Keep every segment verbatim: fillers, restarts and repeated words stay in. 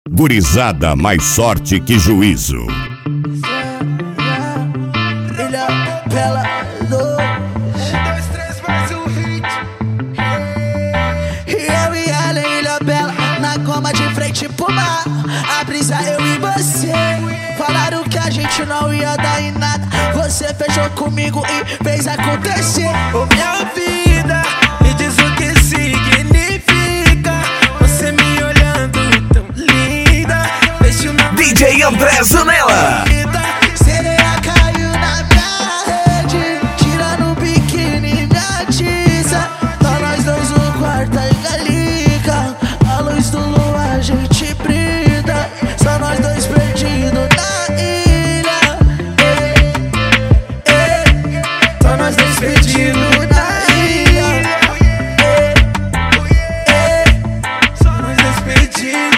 Gurizada, mais sorte que juízo. Ilha Bela dois, três, mais um hit. E eu e ela em Ilha Bela, na coma de frente pro mar. A brisa eu e você, falaram que a gente não ia dar em nada. Você fechou comigo e fez acontecer. Ô minha vida, me diz o que significa você me olhando tão linda. D J André Zanella. Sereia caiu na minha rede, tirando o biquíni minha tiza. Tá nós dois no quarto e galica, a luz do luar a gente brinda. Só nós dois perdidos na ilha, ei, ei. Só nós dois perdidos na ilha, ei, ei. Só nós dois perdidos.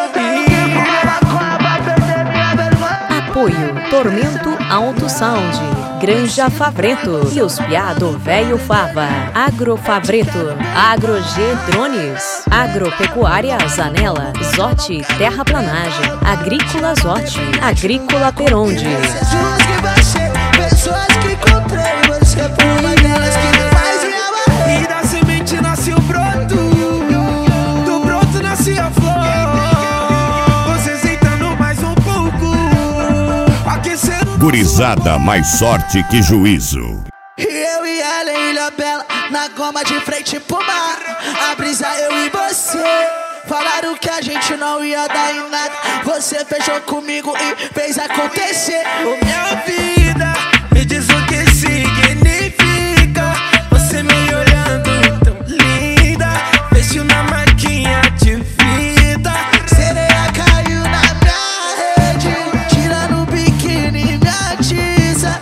Apoio Tormento Alto Sound, Granja Favreto e os piado Velho Fava, Agrofavreto, AgroG Drones, Agropecuária Zanella, Zote Terraplanagem, Agrícola Zote, Agrícola Peronde. Pessoas que encontrei, você foi uma delas que me faz minha barriga. E da semente nasce o broto, do broto nasce a flor. Você sentando mais um pouco, aquecendo. Gurizada, mais sorte que juízo. E eu e ela em Ilha Bela, na goma de frente pro mar. A brisa eu e você, falaram que a gente não ia dar em nada. Você fechou comigo e fez acontecer. Ô minha vida, me diz o que significa você me olhando tão linda. Beijo na marquinha de vida. Sereia caiu na minha rede, tirando o biquíni minha tiza.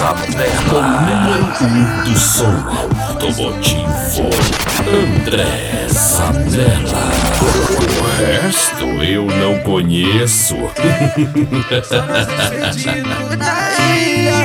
Número do som automotivo, André Zanella. O resto eu não conheço. Perdido na ilha.